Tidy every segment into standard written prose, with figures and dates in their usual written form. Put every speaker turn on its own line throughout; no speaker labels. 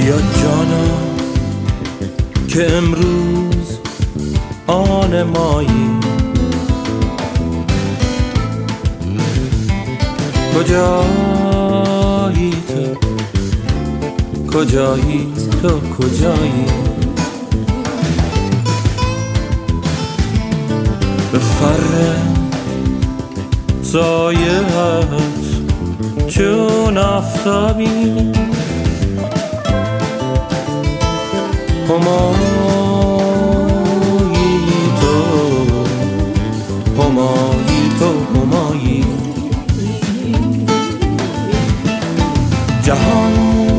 بیا جانا که امروز آن مایی، کجایی تو، کجایی تو، کجایی؟ به فر سایه‌ات چون آفتابی، همایی تو، همایی تو، همایی. جهان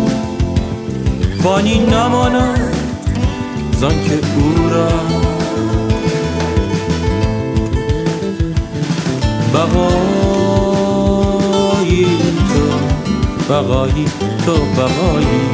فانی نماند زان که او را بقایی تو، بقایی تو، بقایی.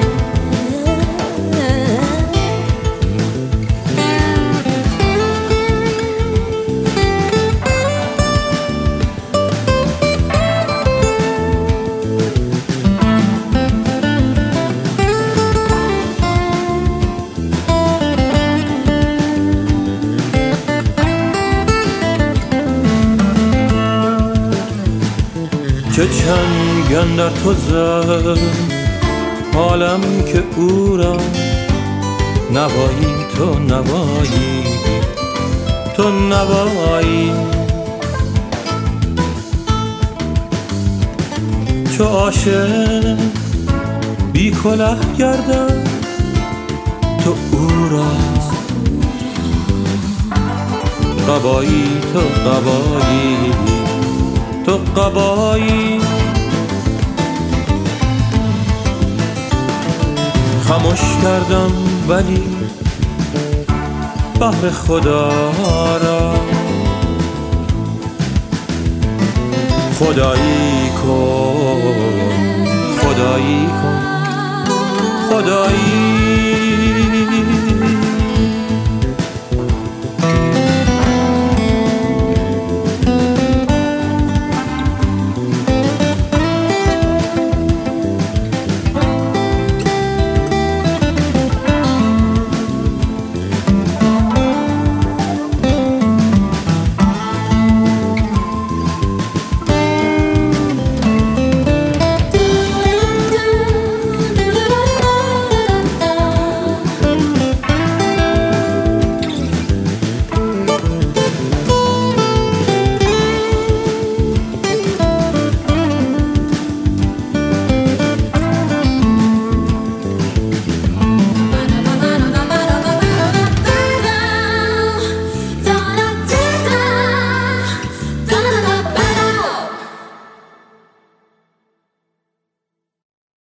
چه چنگن در تو زد حالم که او را نوایی تو، نوایی تو، نوایی. چو عاشق بی کله گردم تو او را قبایی تو، قبایی تو، قبایی. خاموش کردم ولی بحر خدا را خدایی کن.